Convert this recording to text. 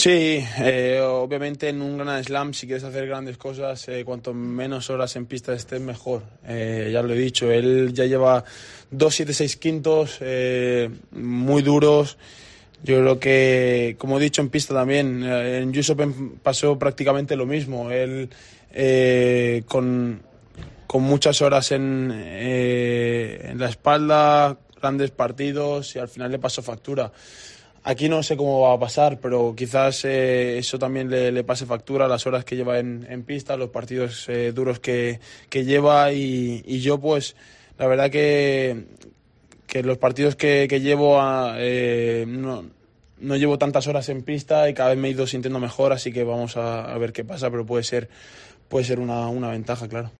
Sí, obviamente en un Grand Slam, si quieres hacer grandes cosas, cuanto menos horas en pista estés, mejor. Ya lo he dicho, él ya lleva 2.76 quintos, muy duros. Yo creo que, como he dicho en pista también, en US Open pasó prácticamente lo mismo. Él con muchas horas en la espalda, grandes partidos y al final le pasó factura. Aquí no sé cómo va a pasar, pero quizás eso también le pase factura, las horas que lleva en pista, los partidos duros que lleva y yo pues la verdad que los partidos que llevo no llevo tantas horas en pista y cada vez me he ido sintiendo mejor, así que vamos a ver qué pasa, pero puede ser una ventaja, claro.